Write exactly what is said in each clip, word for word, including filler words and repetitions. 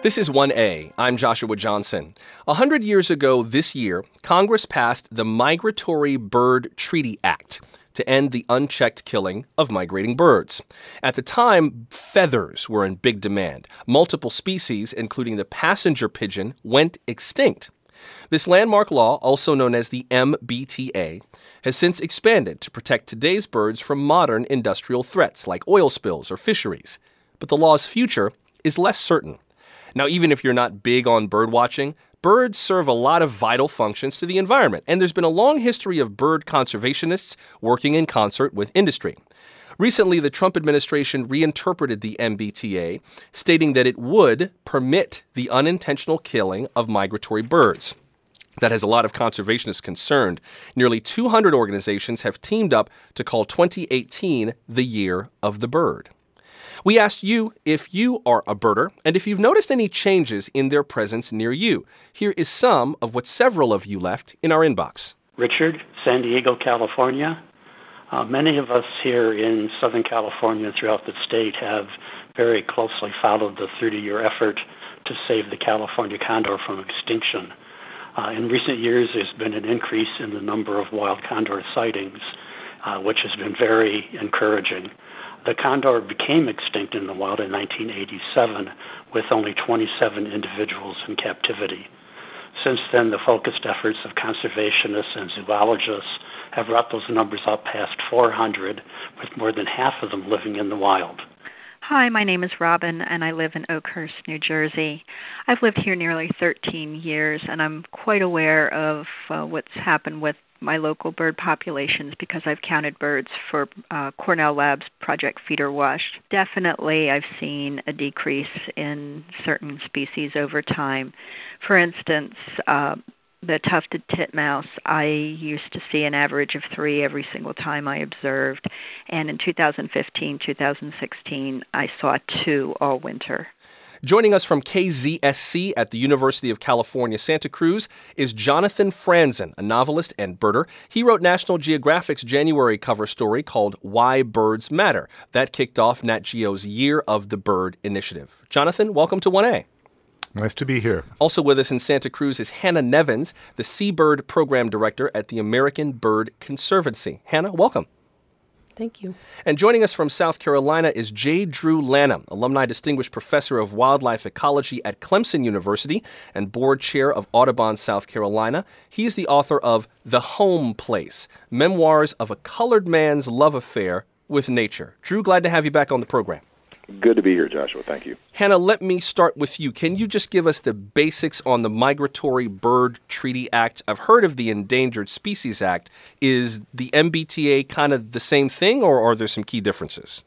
This is one A. I'm Joshua Johnson. A hundred years ago this year, Congress passed the Migratory Bird Treaty Act to end the unchecked killing of migrating birds. At the time, feathers were in big demand. Multiple species, including the passenger pigeon, went extinct. This landmark law, also known as the M B T A, has since expanded to protect today's birds from modern industrial threats like oil spills or fisheries. But the law's future is less certain. Now, even if you're not big on bird watching, birds serve a lot of vital functions to the environment, and there's been a long history of bird conservationists working in concert with industry. Recently, the Trump administration reinterpreted the M B T A, stating that it would permit the unintentional killing of migratory birds. That has a lot of conservationists concerned. Nearly two hundred organizations have teamed up to call twenty eighteen the Year of the Bird. We asked you if you are a birder and if you've noticed any changes in their presence near you. Here is some of what several of you left in our inbox. Richard, San Diego, California. Uh, many of us here in Southern California and throughout the state have very closely followed the thirty-year effort to save the California condor from extinction. Uh, in recent years, there's been an increase in the number of wild condor sightings, uh, which has been very encouraging. The condor became extinct in the wild in nineteen eighty-seven with only twenty-seven individuals in captivity. Since then, the focused efforts of conservationists and zoologists have brought those numbers up past four hundred, with more than half of them living in the wild. Hi, my name is Robin, and I live in Oakhurst, New Jersey. I've lived here nearly thirteen years, and I'm quite aware of uh, what's happened with my local bird populations because I've counted birds for uh, Cornell Labs Project Feeder Wash. Definitely, I've seen a decrease in certain species over time. For instance, uh, the tufted titmouse, I used to see an average of three every single time I observed, and in two thousand fifteen, two thousand sixteen, I saw two all winter. Joining us from K Z S C at the University of California, Santa Cruz is Jonathan Franzen, a novelist and birder. He wrote National Geographic's January cover story called Why Birds Matter. That kicked off Nat Geo's Year of the Bird initiative. Jonathan, welcome to one A. Nice to be here. Also with us in Santa Cruz is Hannah Nevins, the Seabird Program Director at the American Bird Conservancy. Hannah, welcome. Thank you. And joining us from South Carolina is J. Drew Lanham, Alumni Distinguished Professor of Wildlife Ecology at Clemson University and Board Chair of Audubon, South Carolina. He is the author of The Home Place, Memoirs of a Colored Man's Love Affair with Nature. Drew, glad to have you back on the program. Good to be here, Joshua. Thank you. Hannah, let me start with you. Can you just give us the basics on the Migratory Bird Treaty Act? I've heard of the Endangered Species Act. Is the M B T A kind of the same thing, or are there some key differences?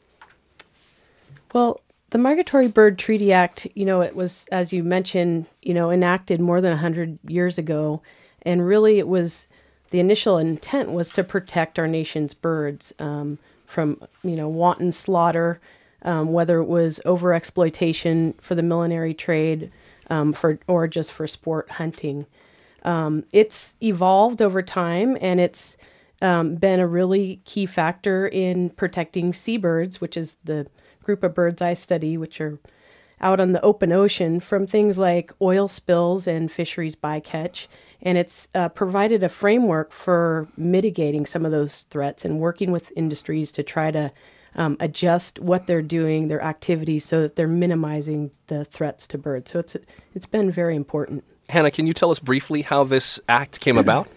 Well, the Migratory Bird Treaty Act, you know, it was, as you mentioned, you know, enacted more than one hundred years ago. And really it was, the initial intent was to protect our nation's birds um, from, you know, wanton slaughter, Um, whether it was overexploitation for the millinery trade um, for or just for sport hunting. Um, it's evolved over time, and it's um, been a really key factor in protecting seabirds, which is the group of birds I study, which are out on the open ocean, from things like oil spills and fisheries bycatch. And it's uh, provided a framework for mitigating some of those threats and working with industries to try to Um, adjust what they're doing, their activities, so that they're minimizing the threats to birds. So it's it's been very important. Hannah, can you tell us briefly how this act came about?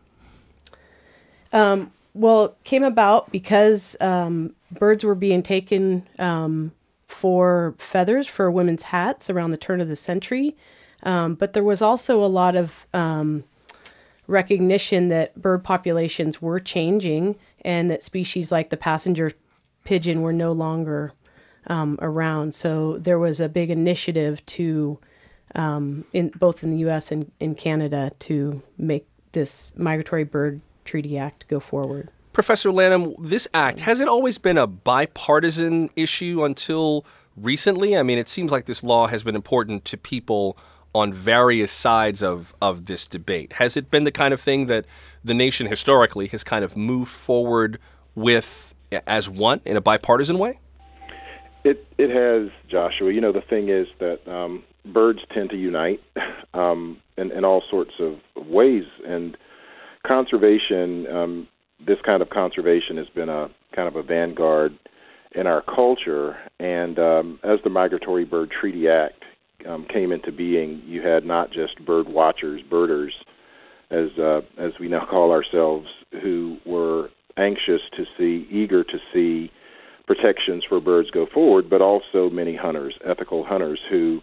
um, well, it came about because um, birds were being taken um, for feathers for women's hats around the turn of the century. Um, but there was also a lot of um, recognition that bird populations were changing and that species like the passenger pigeon were no longer um, around. So there was a big initiative to, um, in both in the U S and in Canada, to make this Migratory Bird Treaty Act go forward. Professor Lanham, this act, has it always been a bipartisan issue until recently? I mean, it seems like this law has been important to people on various sides of, of this debate. Has it been the kind of thing that the nation historically has kind of moved forward with as one in a bipartisan way? It it has, Joshua. You know, the thing is that um, birds tend to unite um, in, in all sorts of ways, and conservation, um, this kind of conservation has been a kind of a vanguard in our culture. And um, as the Migratory Bird Treaty Act um, came into being, you had not just bird watchers, birders, as uh, as we now call ourselves, who were anxious to see, eager to see protections for birds go forward, but also many hunters, ethical hunters, who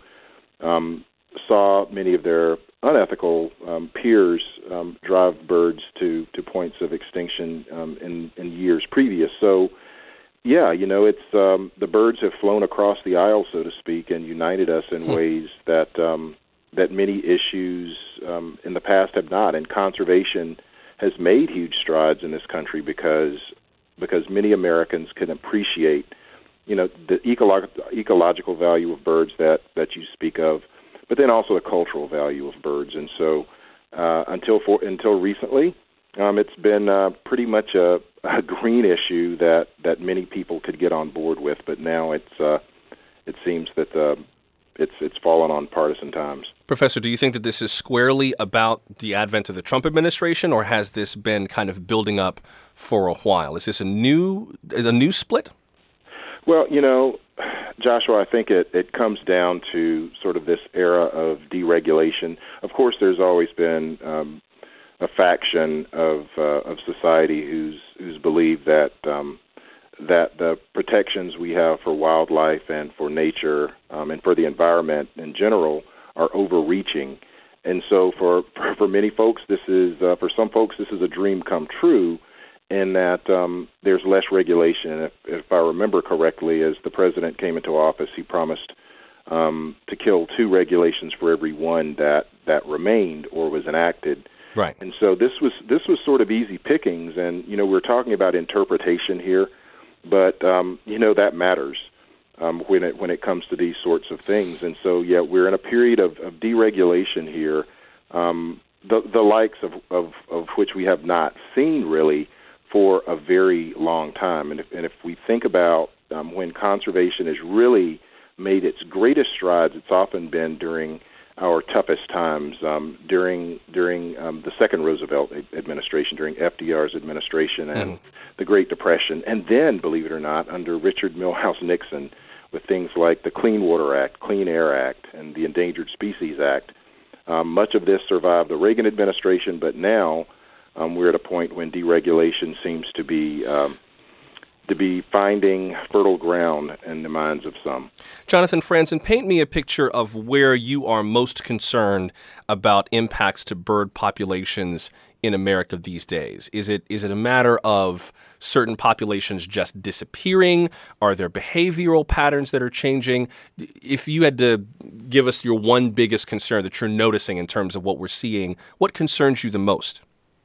um, saw many of their unethical um, peers um, drive birds to, to points of extinction um, in, in years previous. So, yeah, you know, it's um, the birds have flown across the aisle, so to speak, and united us in hmm. ways that um, that many issues um, in the past have not. And conservation has made huge strides in this country because because many Americans can appreciate, you know, the ecolo- ecological value of birds that, that you speak of, but then also the cultural value of birds. And so uh, until for, until recently, um, it's been uh, pretty much a, a green issue that, that many people could get on board with, but now it's uh, it seems that uh, it's it's fallen on partisan times. Professor, do you think that this is squarely about the advent of the Trump administration, or has this been kind of building up for a while? Is this a new a new split? Well, you know, Joshua, I think it, it comes down to sort of this era of deregulation. Of course, there's always been um, a faction of uh, of society who's who's believed that um, that the protections we have for wildlife and for nature um, and for the environment in general are overreaching. And so for, for, for many folks, this is, uh, for some folks, this is a dream come true in that um, there's less regulation. And if, if I remember correctly, as the president came into office, he promised um, to kill two regulations for every one that, that remained or was enacted. Right. And so this was this was sort of easy pickings. And, you know, we're talking about interpretation here, but, um, you know, that matters. Um, when it when it comes to these sorts of things. And so, yeah, we're in a period of, of deregulation here, um, the the likes of, of, of which we have not seen really for a very long time. And if, and if we think about um, when conservation has really made its greatest strides, it's often been during our toughest times, um, during during um, the second Roosevelt administration, during F D R's administration, and mm. the Great Depression, and then, believe it or not, under Richard Milhous Nixon, with things like the Clean Water Act, Clean Air Act, and the Endangered Species Act. Um, much of this survived the Reagan administration, but now um, we're at a point when deregulation seems to be um, to be finding fertile ground in the minds of some. Jonathan Franzen, paint me a picture of where you are most concerned about impacts to bird populations in America these days. Is it is it a matter of certain populations just disappearing? Are there behavioral patterns that are changing? If you had to give us your one biggest concern that you're noticing in terms of what we're seeing, what concerns you the most?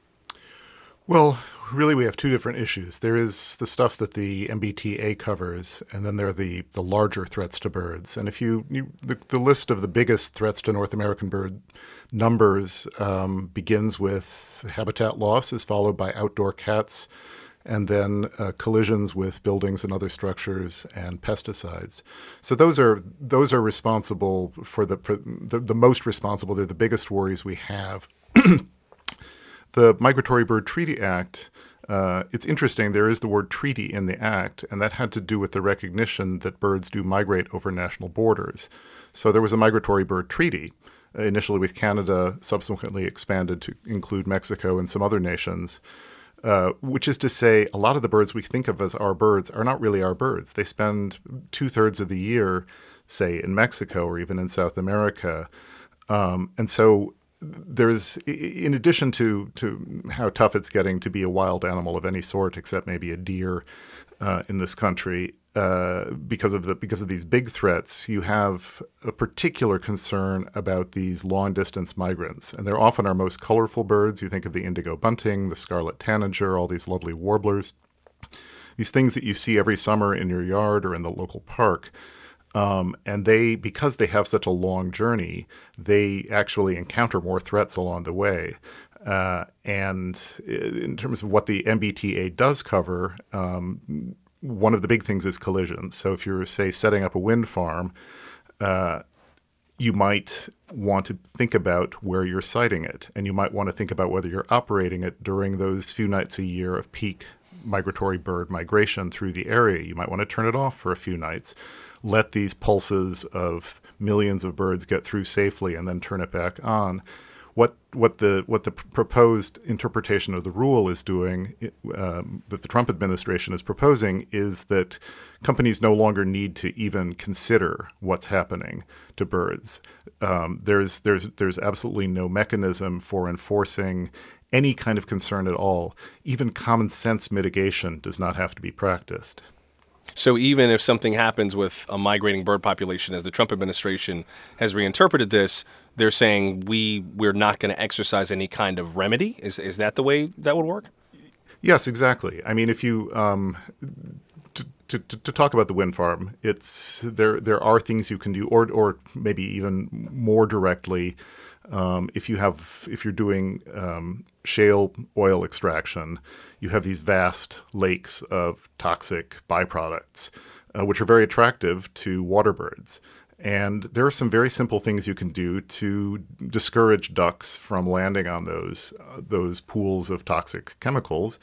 Well, really, we have two different issues. There is the stuff that the M B T A covers, and then there are the, the larger threats to birds. And if you, you the, the list of the biggest threats to North American bird numbers um, begins with habitat loss, is followed by outdoor cats, and then uh, collisions with buildings and other structures and pesticides. So those are those are responsible for the for the, the most responsible. They're the biggest worries we have. The Migratory Bird Treaty Act, uh, it's interesting, there is the word treaty in the act, and that had to do with the recognition that birds do migrate over national borders. So there was a migratory bird treaty, uh, initially with Canada, subsequently expanded to include Mexico and some other nations, uh, which is to say a lot of the birds we think of as our birds are not really our birds. They spend two-thirds of the year, say, in Mexico or even in South America. Um, and so there's, in addition to, to how tough it's getting to be a wild animal of any sort, except maybe a deer uh, in this country, uh, because of the because of these big threats, you have a particular concern about these long-distance migrants. And they're often our most colorful birds. You think of the indigo bunting, the scarlet tanager, all these lovely warblers, these things that you see every summer in your yard or in the local park. Um, and they, because they have such a long journey, they actually encounter more threats along the way. Uh, and in terms of what the M B T A does cover, um, one of the big things is collisions. So if you're, say, setting up a wind farm, uh, you might want to think about where you're siting it, and you might want to think about whether you're operating it during those few nights a year of peak migratory bird migration through the area. You might want to turn it off for a few nights, let these pulses of millions of birds get through safely, and then turn it back on. What what the what the proposed interpretation of the rule is doing, um, that the Trump administration is proposing, is that companies no longer need to even consider what's happening to birds. Um, there's there's there's absolutely no mechanism for enforcing any kind of concern at all. Even common sense mitigation does not have to be practiced. So even if something happens with a migrating bird population, as the Trump administration has reinterpreted this, they're saying we, we're not going to exercise any kind of remedy? Is is that the way that would work? Yes, exactly. I mean, if you um, to, to, to talk about the wind farm, it's there. There are things you can do, or or maybe even more directly, um, if you have if you're doing um, shale oil extraction, you have these vast lakes of toxic byproducts, uh, which are very attractive to water birds. And there are some very simple things you can do to discourage ducks from landing on those uh, those pools of toxic chemicals.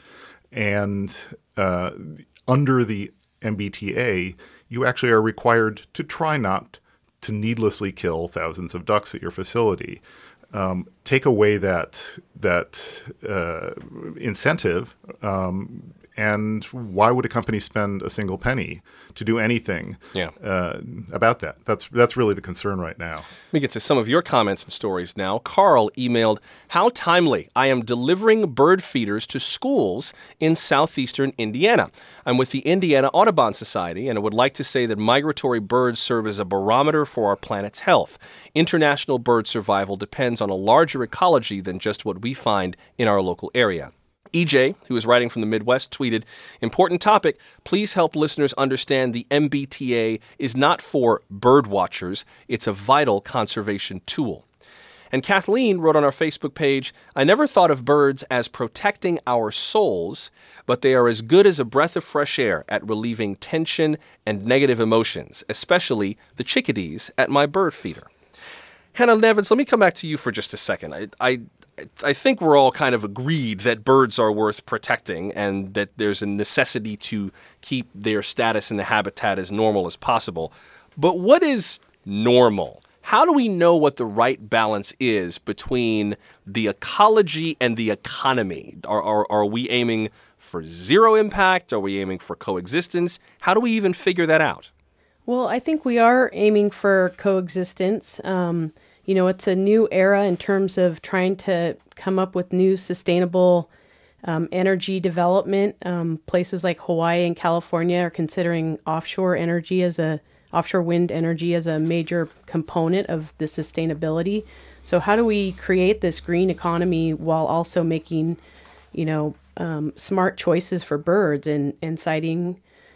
And uh, under the M B T A, you actually are required to try not to needlessly kill thousands of ducks at your facility. Um, take away that that uh, incentive, um, and why would a company spend a single penny to do anything yeah. uh, about that? That's that's really the concern right now. Let me get to some of your comments and stories now. Carl emailed, "How timely. I am delivering bird feeders to schools in southeastern Indiana. I'm with the Indiana Audubon Society, and I would like to say that migratory birds serve as a barometer for our planet's health. International bird survival depends on a larger ecology than just what we find in our local area." E J, who is writing from the Midwest, tweeted, "Important topic. Please help listeners understand the M B T A is not for bird watchers. It's a vital conservation tool." And Kathleen wrote on our Facebook page, "I never thought of birds as protecting our souls, but they are as good as a breath of fresh air at relieving tension and negative emotions, especially the chickadees at my bird feeder." Hannah Nevins, let me come back to you for just a second. I, I I think we're all kind of agreed that birds are worth protecting and that there's a necessity to keep their status in the habitat as normal as possible. But what is normal? How do we know what the right balance is between the ecology and the economy? Are, are, are we aiming for zero impact? Are we aiming for coexistence? How do we even figure that out? Well, I think we are aiming for coexistence. Um, you know, it's a new era in terms of trying to come up with new sustainable um, energy development. Um, places like Hawaii and California are considering offshore energy as a offshore wind energy as a major component of the sustainability. So how do we create this green economy while also making, you know, um, smart choices for birds and, and siting,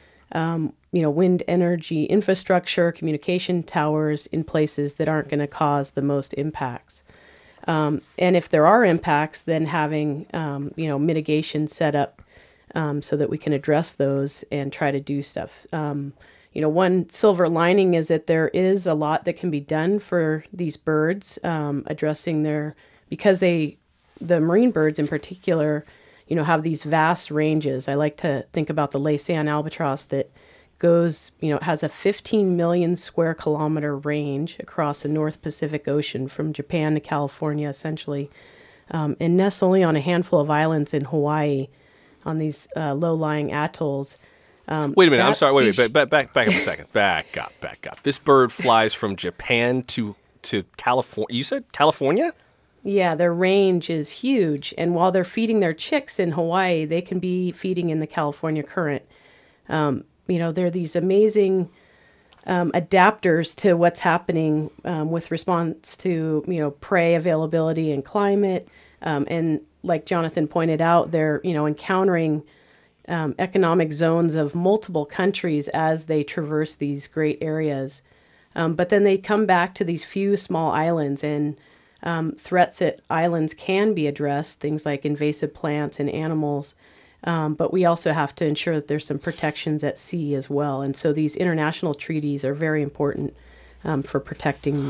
um, you know, wind energy infrastructure, communication towers in places that aren't going to cause the most impacts. Um, and if there are impacts, then having, um, you know, mitigation set up um, so that we can address those and try to do stuff. Um, you know, one silver lining is that there is a lot that can be done for these birds, um, addressing their, because they, the marine birds in particular, you know, have these vast ranges. I like to think about the Laysan albatross that goes, you know, it has a fifteen million square kilometer range across the North Pacific Ocean from Japan to California, essentially, um, and nests only on a handful of islands in Hawaii on these uh, low-lying atolls. Um, wait a minute, I'm sorry, wait, wait, back, back, back up a second. Back up, back up. This bird flies from Japan to, to California. You said California? Yeah, their range is huge. And while they're feeding their chicks in Hawaii, they can be feeding in the California current. Um, you know, they're these amazing um, adapters to what's happening um, with response to, you know, prey availability and climate. Um, and like Jonathan pointed out, they're, you know, encountering um, economic zones of multiple countries as they traverse these great areas. Um, but then they come back to these few small islands, and um, threats at islands can be addressed, things like invasive plants and animals. Um, but we also have to ensure that there's some protections at sea as well. And so these international treaties are very important um, for protecting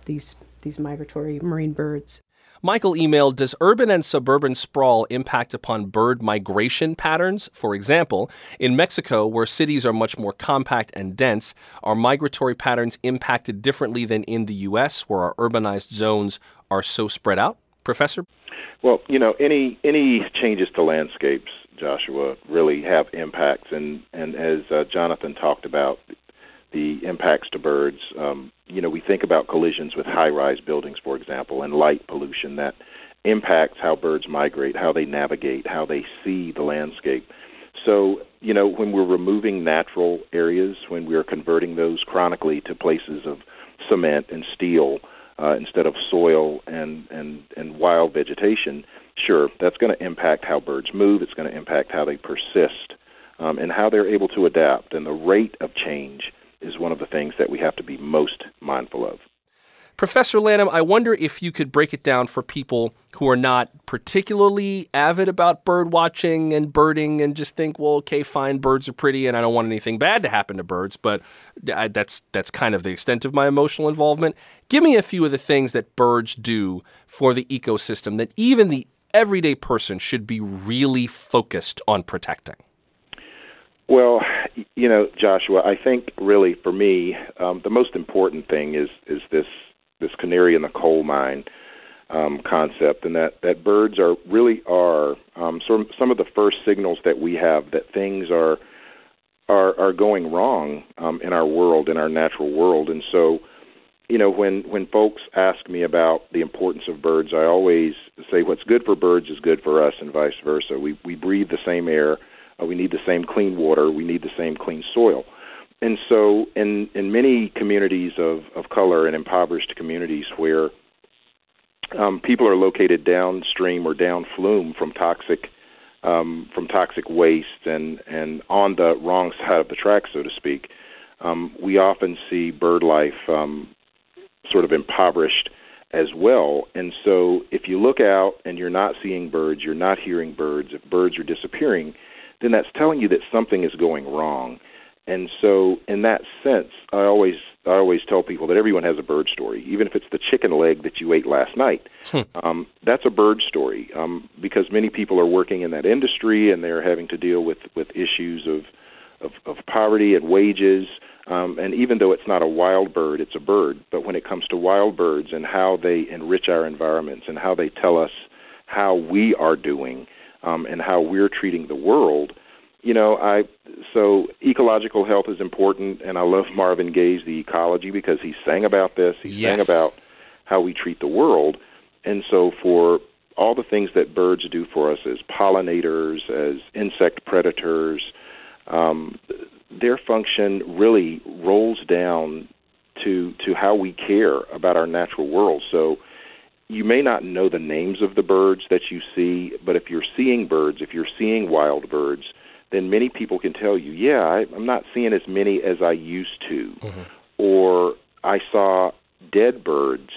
these these migratory marine birds. Michael emailed, does urban and suburban sprawl impact upon bird migration patterns? For example, in Mexico, where cities are much more compact and dense, are migratory patterns impacted differently than in the U S, where our urbanized zones are so spread out? Professor? Well, you know, any any changes to landscapes, Joshua, really have impacts. And, and as uh, Jonathan talked about, the impacts to birds, um, you know, we think about collisions with high-rise buildings, for example, and light pollution that impacts how birds migrate, how they navigate, how they see the landscape. So, you know, when we're removing natural areas, when we're converting those chronically to places of cement and steel uh, instead of soil and, and, and wild vegetation, sure, that's going to impact how birds move. It's going to impact how they persist um, and how they're able to adapt. And the rate of change is one of the things that we have to be most mindful of. Professor Lanham, I wonder if you could break it down for people who are not particularly avid about bird watching and birding and just think, well, okay, fine, birds are pretty and I don't want anything bad to happen to birds, but I, that's that's kind of the extent of my emotional involvement. Give me a few of the things that birds do for the ecosystem that even the everyday person should be really focused on protecting. Well, you know, Joshua, I think really for me, um, the most important thing is is this this canary in the coal mine um, concept, and that, that birds are really are um, some some of the first signals that we have that things are are are going wrong um, in our world, in our natural world. And so, you know, when when folks ask me about the importance of birds, I always say what's good for birds is good for us, and vice versa. We we breathe the same air. Uh, we need the same clean water. We need the same clean soil. And so in, in many communities of, of color and impoverished communities where um, people are located downstream or downflume from toxic um, from toxic waste and, and on the wrong side of the track, so to speak, um, we often see bird life um, sort of impoverished as well. And so if you look out and you're not seeing birds, you're not hearing birds, if birds are disappearing, then that's telling you that something is going wrong. And so in that sense, I always I always tell people that everyone has a bird story, even if it's the chicken leg that you ate last night. Hmm. Um, that's a bird story um, because many people are working in that industry and they're having to deal with, with issues of, of, of poverty and wages. Um, and even though it's not a wild bird, it's a bird. But when it comes to wild birds and how they enrich our environments and how they tell us how we are doing, Um, and how we're treating the world, you know, I so ecological health is important, and I love Marvin Gaye's The Ecology because he sang about this. He yes. sang about how we treat the world. And so for all the things that birds do for us as pollinators, as insect predators, um, their function really rolls down to to how we care about our natural world. So you may not know the names of the birds that you see, but if you're seeing birds, if you're seeing wild birds, then many people can tell you, yeah, I, I'm not seeing as many as I used to, mm-hmm. or I saw dead birds,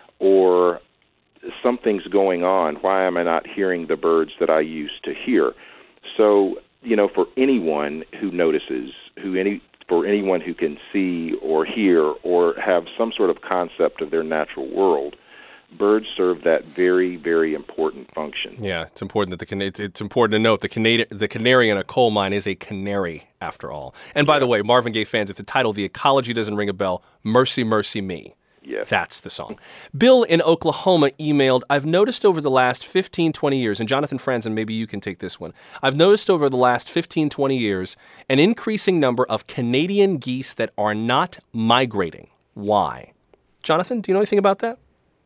or something's going on. Why am I not hearing the birds that I used to hear? So, you know, for anyone who notices, who any for anyone who can see or hear or have some sort of concept of their natural world, birds serve that very, very important function. Yeah, it's important that the cana- it's, it's important to note the canary the canary in a coal mine is a canary after all. And by yeah. the way, Marvin Gaye fans, if the title "The Ecology" doesn't ring a bell, mercy, mercy me. Yes. That's the song. Bill in Oklahoma emailed, I've noticed over the last fifteen, twenty years, and Jonathan Franzen, maybe you can take this one. I've noticed over the last fifteen, twenty years, an increasing number of Canadian geese that are not migrating. Why? Jonathan, do you know anything about that?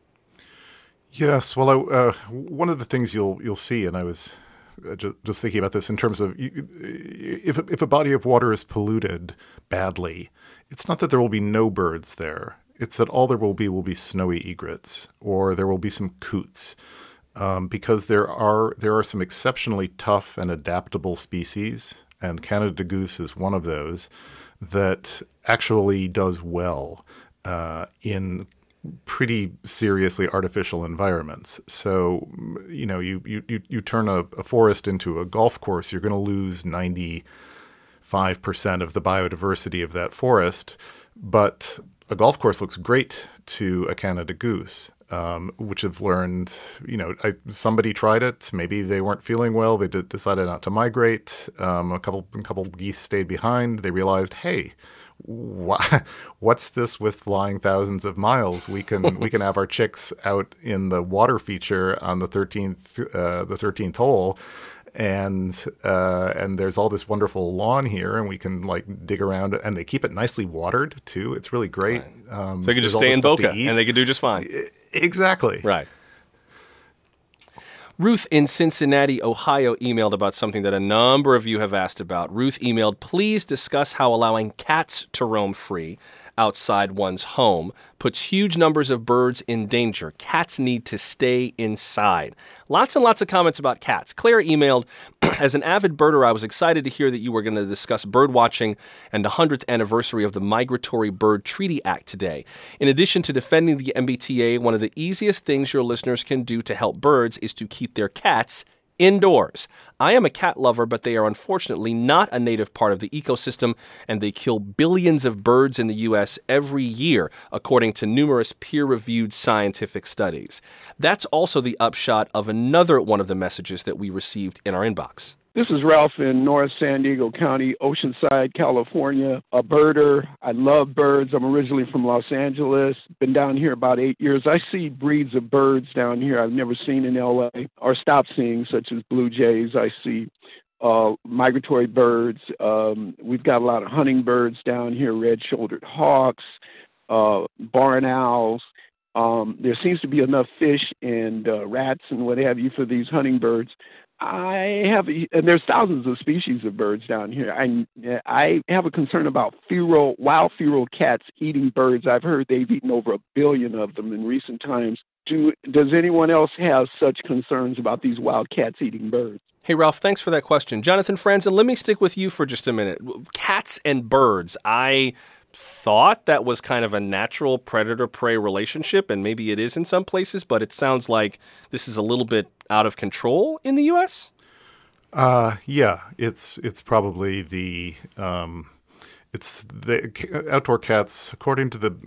Yes. Well, I, uh, one of the things you'll you'll see, and I was just, just thinking about this in terms of if if a body of water is polluted badly, it's not that there will be no birds there. It's that all there will be will be snowy egrets, or there will be some coots, um, because there are there are some exceptionally tough and adaptable species, and Canada goose is one of those that actually does well uh, in pretty seriously artificial environments. So, you know, you you you turn a, a forest into a golf course, you're going to lose ninety-five percent of the biodiversity of that forest, but a golf course looks great to a Canada goose, um, which have learned, you know, I, somebody tried it. Maybe they weren't feeling well. They did, decided not to migrate. Um, a couple, a couple geese stayed behind. They realized, hey, wh- what's this with flying thousands of miles? We can we can have our chicks out in the water feature on the thirteenth uh, the thirteenth hole. And uh, and there's all this wonderful lawn here, and we can like dig around, and they keep it nicely watered too. It's really great. Right. Um, so they could just stay in Boca, and they could do just fine. Exactly. Right. Ruth in Cincinnati, Ohio, emailed about something that a number of you have asked about. Ruth emailed, please discuss how allowing cats to roam free outside one's home puts huge numbers of birds in danger. Cats need to stay inside. Lots and lots of comments about cats. Claire emailed, as an avid birder, I was excited to hear that you were going to discuss bird watching and the hundredth anniversary of the Migratory Bird Treaty Act today. In addition to defending the M B T A, one of the easiest things your listeners can do to help birds is to keep their cats indoors. I am a cat lover, but they are unfortunately not a native part of the ecosystem, and they kill billions of birds in the U S every year, according to numerous peer-reviewed scientific studies. That's also the upshot of another one of the messages that we received in our inbox. This is Ralph in North San Diego County, Oceanside, California, a birder. I love birds. I'm originally from Los Angeles. Been down here about eight years. I see breeds of birds down here I've never seen in L A or stopped seeing, such as blue jays. I see uh, migratory birds. Um, we've got a lot of hunting birds down here, red-shouldered hawks, uh, barn owls. Um, there seems to be enough fish and uh, rats and what have you for these hunting birds. I have, and there's thousands of species of birds down here. I I have a concern about feral, wild feral cats eating birds. I've heard they've eaten over a billion of them in recent times. Do, does anyone else have such concerns about these wild cats eating birds? Hey, Ralph, thanks for that question. Jonathan Franzen, let me stick with you for just a minute. Cats and birds, I thought that was kind of a natural predator-prey relationship, and maybe it is in some places, but it sounds like this is a little bit out of control in the U S? Uh, yeah, it's it's probably the um, it's the outdoor cats, according to the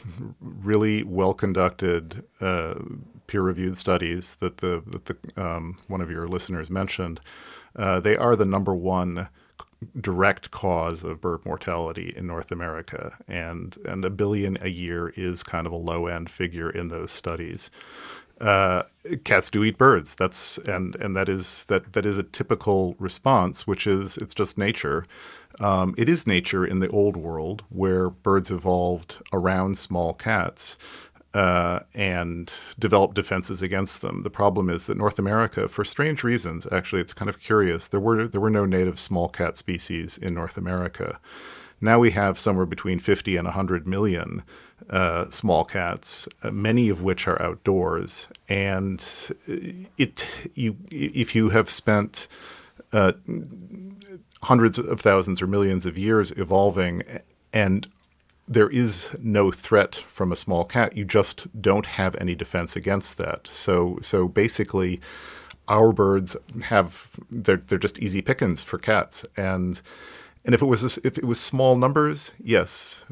really well-conducted uh, peer-reviewed studies that the that the um, one of your listeners mentioned. Uh, they are the number one direct cause of bird mortality in North America, and and a billion a year is kind of a low-end figure in those studies. Uh, cats do eat birds. That's and and that is that that is a typical response, which is it's just nature. Um, it is nature in the old world where birds evolved around small cats uh, and developed defenses against them. The problem is that North America, for strange reasons, actually, it's kind of curious. There were there were no native small cat species in North America. Now we have somewhere between fifty and one hundred million uh, small cats, uh, many of which are outdoors. And it, you, if you have spent uh, hundreds of thousands or millions of years evolving, and there is no threat from a small cat, you just don't have any defense against that. So, so basically, our birds have they're they're just easy pickings for cats. And And if it was if it was small numbers, yes,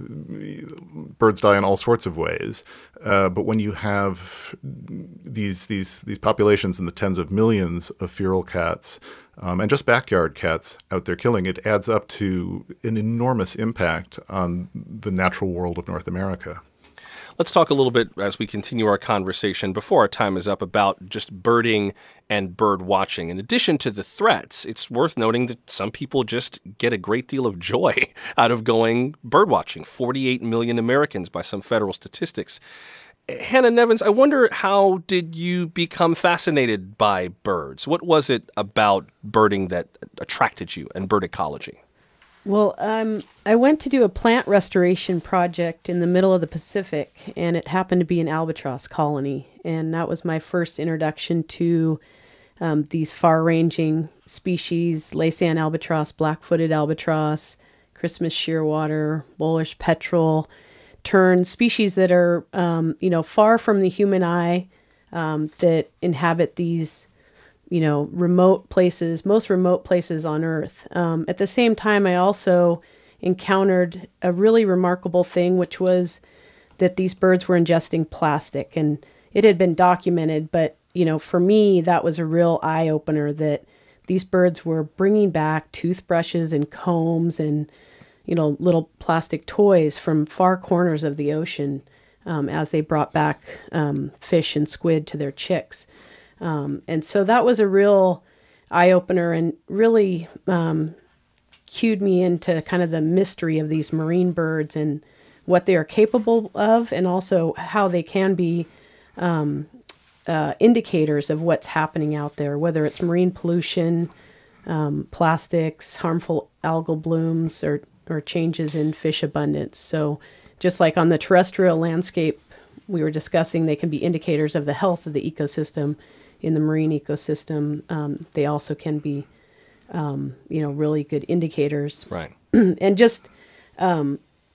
birds die in all sorts of ways. Uh, but when you have these these these populations in the tens of millions of feral cats um, and just backyard cats out there killing, it adds up to an enormous impact on the natural world of North America. Let's talk a little bit as we continue our conversation before our time is up about just birding and bird watching. In addition to the threats, it's worth noting that some people just get a great deal of joy out of going bird watching. forty-eight million Americans by some federal statistics. Hannah Nevins, I wonder, how did you become fascinated by birds? What was it about birding that attracted you and bird ecology? Well, um, I went to do a plant restoration project in the middle of the Pacific, and it happened to be an albatross colony. And that was my first introduction to um, these far-ranging species: Laysan albatross, black-footed albatross, Christmas shearwater, bullish petrel, tern, species that are, um, you know, far from the human eye, um, that inhabit these you know, remote places, most remote places on Earth. Um, at the same time, I also encountered a really remarkable thing, which was that these birds were ingesting plastic, and it had been documented. But, you know, for me, that was a real eye-opener that these birds were bringing back toothbrushes and combs and, you know, little plastic toys from far corners of the ocean um, as they brought back um, fish and squid to their chicks. Um, and so that was a real eye-opener and really um, cued me into kind of the mystery of these marine birds and what they are capable of, and also how they can be um, uh, indicators of what's happening out there, whether it's marine pollution, um, plastics, harmful algal blooms, or, or changes in fish abundance. So just like on the terrestrial landscape we were discussing, they can be indicators of the health of the ecosystem. In the marine ecosystem, um, they also can be, um, you know, really good indicators. Right. And just um,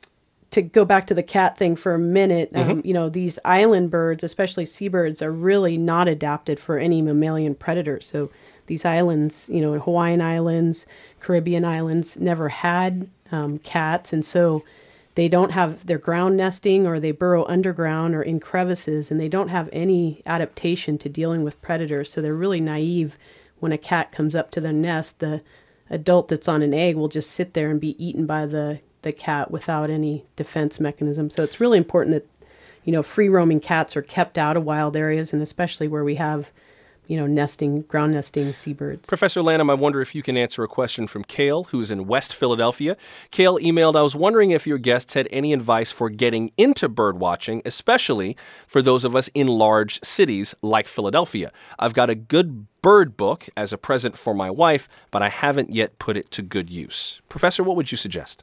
to go back to the cat thing for a minute, um, Mm-hmm. you know, these island birds, especially seabirds, are really not adapted for any mammalian predators. So these islands, you know, Hawaiian Islands, Caribbean islands, never had um, cats, and so they don't have, their ground nesting, or they burrow underground or in crevices, and they don't have any adaptation to dealing with predators. So they're really naive. When a cat comes up to their nest, the adult that's on an egg will just sit there and be eaten by the, the cat without any defense mechanism. So it's really important that, you know, free roaming cats are kept out of wild areas, and especially where we have, you know, nesting, ground nesting seabirds. Professor Lanham, I wonder if you can answer a question from Kale, who's in West Philadelphia. Kale emailed, I was wondering if your guests had any advice for getting into bird watching, especially for those of us in large cities like Philadelphia. I've got a good bird book as a present for my wife, but I haven't yet put it to good use. Professor, what would you suggest?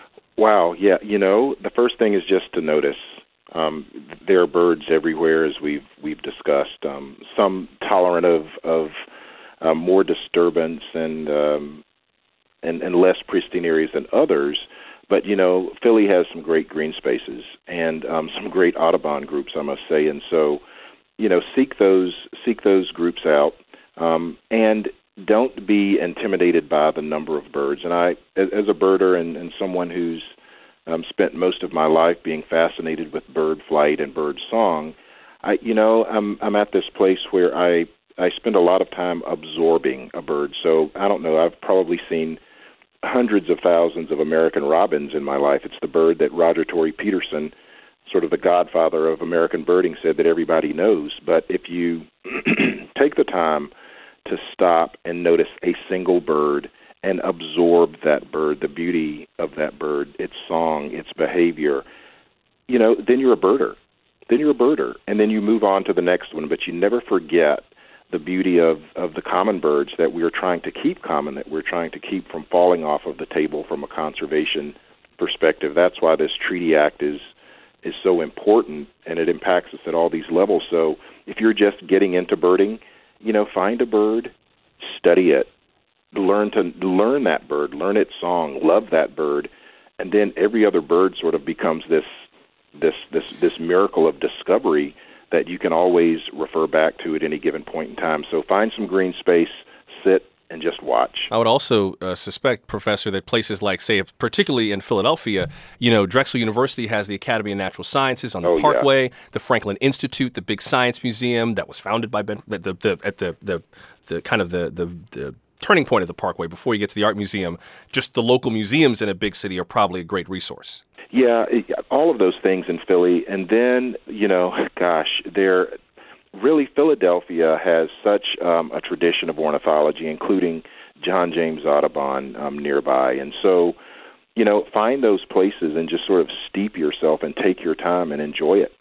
Wow, yeah, you know, the first thing is just to notice. Um, there are birds everywhere, as we've we've discussed. Um, some tolerant of of uh, more disturbance and, um, and and less pristine areas than others. But you know, Philly has some great green spaces and um, some great Audubon groups, I must say. And so, you know, seek those seek those groups out, um, and don't be intimidated by the number of birds. And I, as, as a birder and, and someone who's Um, spent most of my life being fascinated with bird flight and bird song, I, you know, I'm I'm at this place where I I spend a lot of time absorbing a bird. So I don't know, I've probably seen hundreds of thousands of American robins in my life. It's the bird that Roger Tory Peterson, sort of the godfather of American birding, said that everybody knows. But if you take the time to stop and notice a single bird and absorb that bird, the beauty of that bird, its song, its behavior, you know, then you're a birder. Then you're a birder. And then you move on to the next one. But you never forget the beauty of, of the common birds that we're trying to keep common, that we're trying to keep from falling off of the table from a conservation perspective. That's why this Treaty Act is is so important, and it impacts us at all these levels. So if you're just getting into birding, you know, find a bird, study it, learn to learn that bird, learn its song, love that bird, and then every other bird sort of becomes this this this this miracle of discovery that you can always refer back to at any given point in time. So find some green space, sit, and just watch. I would also uh, suspect, Professor, that places like, say, particularly in Philadelphia, you know, Drexel University has the Academy of Natural Sciences on the oh, Parkway, yeah. the Franklin Institute, the big science museum that was founded by Ben, the, the, at the, the, the kind of the, the, the turning point of the Parkway before you get to the art museum. Just the local museums in a big city are probably a great resource. Yeah, all of those things in Philly. And then, you know, gosh, they're really, Philadelphia has such um, a tradition of ornithology, including John James Audubon um, nearby. And so, you know, find those places and just sort of steep yourself and take your time and enjoy it.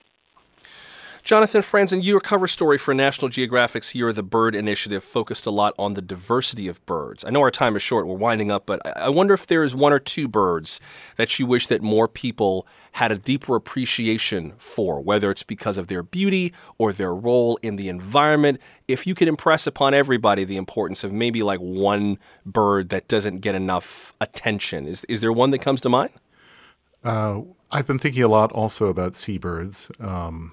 Jonathan Franzen, your cover story for National Geographic's Year of the Bird Initiative focused a lot on the diversity of birds. I know our time is short, we're winding up, but I wonder if there is one or two birds that you wish that more people had a deeper appreciation for, whether it's because of their beauty or their role in the environment. If you could impress upon everybody the importance of maybe like one bird that doesn't get enough attention, is, is there one that comes to mind? Uh, I've been thinking a lot also about seabirds. Um,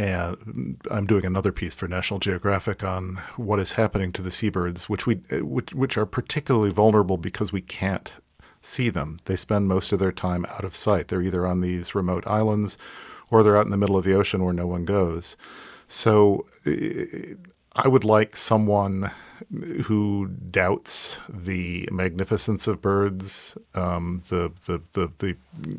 And I'm doing another piece for National Geographic on what is happening to the seabirds, which we which, which are particularly vulnerable because we can't see them. They spend most of their time out of sight. They're either on these remote islands or they're out in the middle of the ocean where no one goes. So I would like someone who doubts the magnificence of birds, um, the, the, the, the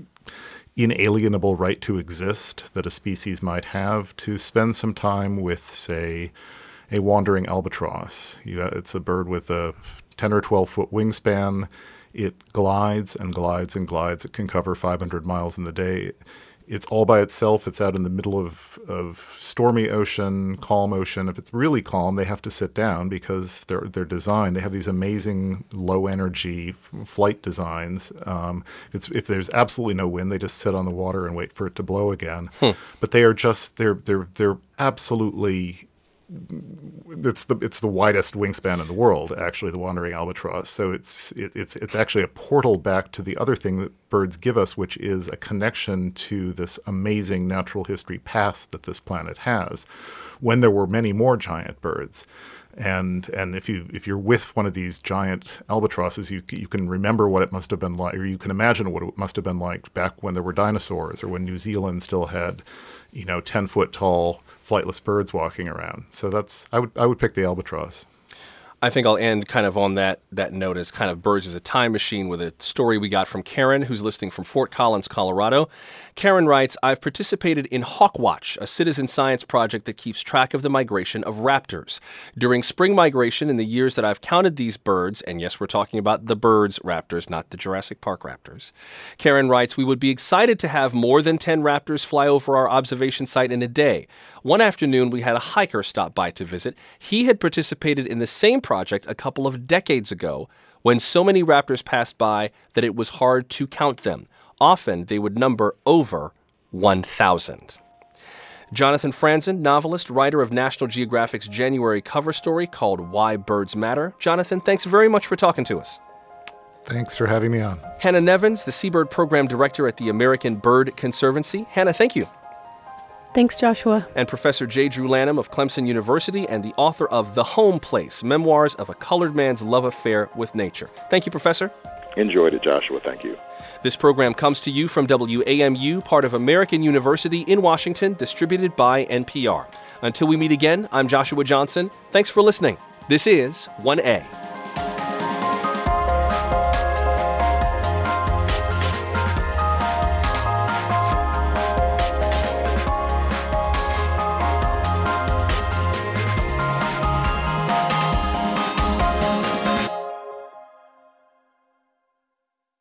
inalienable right to exist that a species might have, to spend some time with, say, a wandering albatross. You, it's a bird with a ten or twelve foot wingspan. It glides and glides and glides. It can cover five hundred miles in the day. It's all by itself. It's out in the middle of, of stormy ocean, calm ocean. If it's really calm, they have to sit down because they're they're designed. They have these amazing low energy flight designs. Um, it's if there's absolutely no wind, they just sit on the water and wait for it to blow again. Hmm. But they are just they're they're they're absolutely. It's the it's the widest wingspan in the world, actually, the wandering albatross. So it's it, it's it's actually a portal back to the other thing that birds give us, which is a connection to this amazing natural history past that this planet has, when there were many more giant birds. And and if you if you're with one of these giant albatrosses, you you can remember what it must have been like, or you can imagine what it must have been like back when there were dinosaurs, or when New Zealand still had, you know, ten foot tall flightless birds walking around. So that's I would I would pick the albatross. I think I'll end kind of on that that note as kind of birds as a time machine with a story we got from Karen, who's listening from Fort Collins, Colorado. Karen writes, I've participated in Hawkwatch, a citizen science project that keeps track of the migration of raptors. During spring migration in the years that I've counted these birds, and yes, we're talking about the birds raptors, not the Jurassic Park raptors. Karen writes, we would be excited to have more than ten raptors fly over our observation site in a day. One afternoon, we had a hiker stop by to visit. He had participated in the same project a couple of decades ago when so many raptors passed by that it was hard to count them. Often, they would number over one thousand. Jonathan Franzen, novelist, writer of National Geographic's January cover story called Why Birds Matter. Jonathan, thanks very much for talking to us. Thanks for having me on. Hannah Nevins, the Seabird Program Director at the American Bird Conservancy. Hannah, thank you. Thanks, Joshua. And Professor J. Drew Lanham of Clemson University and the author of The Home Place, Memoirs of a Colored Man's Love Affair with Nature. Thank you, Professor. Enjoyed it, Joshua. Thank you. This program comes to you from W A M U, part of American University in Washington, distributed by N P R. Until we meet again, I'm Joshua Johnson. Thanks for listening. This is one A.